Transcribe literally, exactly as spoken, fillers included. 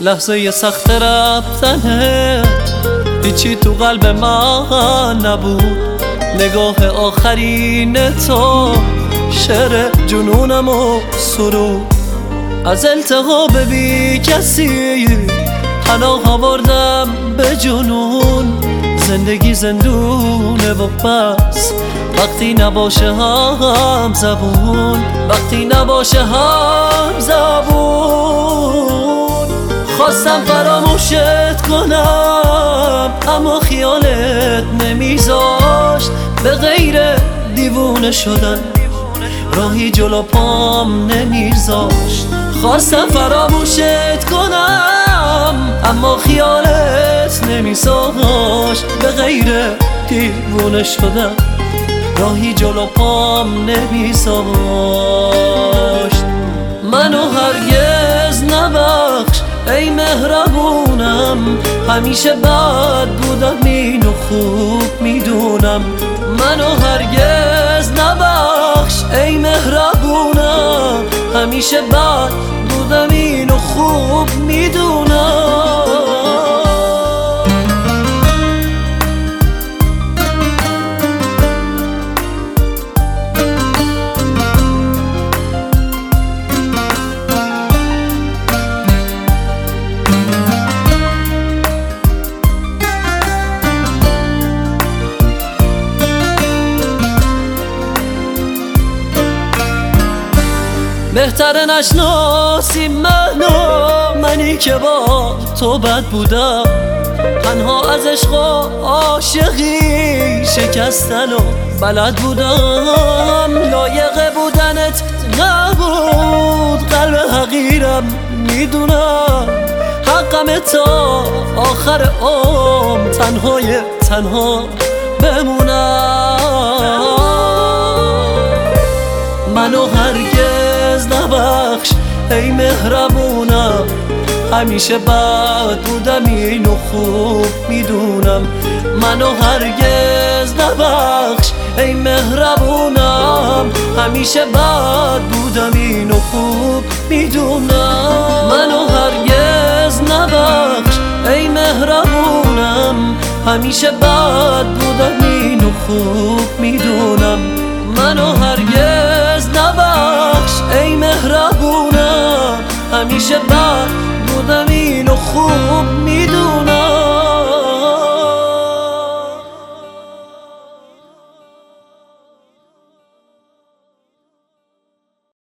لحظه سخت رفتنت هیچی تو قلب من نبود. نگاه آخرین تو شعر جنونم و سرود. از التهاب بی کسی پناه آوردم به جنون. زندگی زندونه و بس وقتی نباشه هم زبون، وقتی نباشه هم زبون. خواستم فراموشت کنم اما خیالت نمیذاشت. به غیر دیوونه شدن راهی جلو پام نمیذاشت. خواستم فراموشت کنم اما خیالت نمیذاشت. به غیر دیوونه شدن راهی جلو پام نمیذاشت. منو هرگز نبخش ای مهربونم، همیشه بد بودم اینو خوب میدونم. منو هرگز نبخش ای مهربونم، همیشه بد بودم اینو خوب میدونم. بهتره نشناسی منو، منی که با تو بد بودم. تنها از عشق و عاشقی شکستن و بلد بودم. لایق بودنت نبود قلب حقیرم میدونم. حقم تا آخر عمر تنهای تنها بمونم. منو هرگز نبخش ای مهربونم، همیشه بد بودم اینو خوب میدونم. منو هرگز نبخش ای مهربونم، همیشه بد بودم اینو خوب میدونم. منو هرگز نبخش ای مهربونم، همیشه بد بودم اینو خوب میدونم. منو هرگز نبخش ای مهربونم، همیشه بد بودم اینو خوب